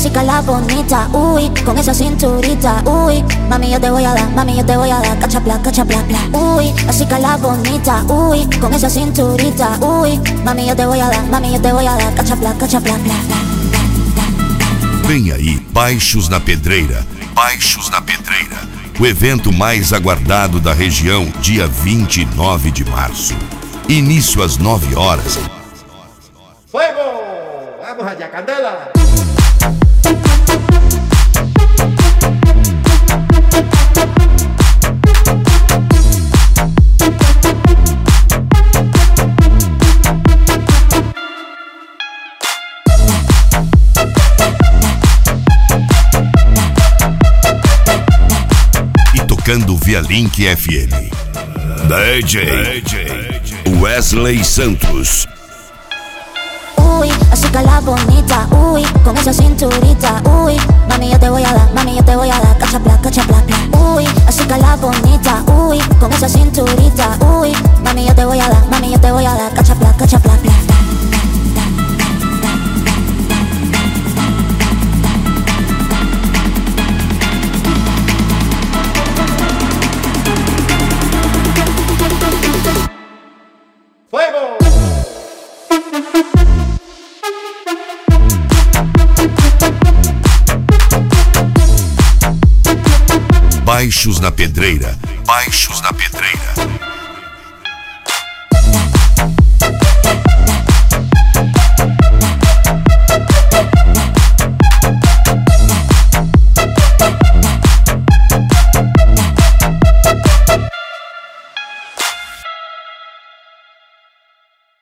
chica la bonita, uy, con esa cinturita, uy, mami yo te voy a dar, mami yo te voy a dar, cacha bla, bla. Uy, la chica la bonita, uy, con esa cinturita, uy, mami yo te voy a dar, mami yo te voy a dar, cacha bla, bla. Vem aí, Baixos na Pedreira. Baixos na Pedreira. O evento mais aguardado da região, dia 29 de março. Início às 9 horas. ¡Fuego! ¡Vamos allá, candela! Tocando via Link FM. DJ Wesley Santos. Uy, la chica la bonita, uy, con esa cinturita, uy, mami yo te voy a dar, mami yo te voy a dar, cacha bla, bla. Uy, la chica la bonita, uy, con esa cinturita, uy, mami yo te voy a dar, mami yo te voy a dar, cacha bla, bla. ¡Fuego! Baixos na Pedreira. Baixos na Pedreira.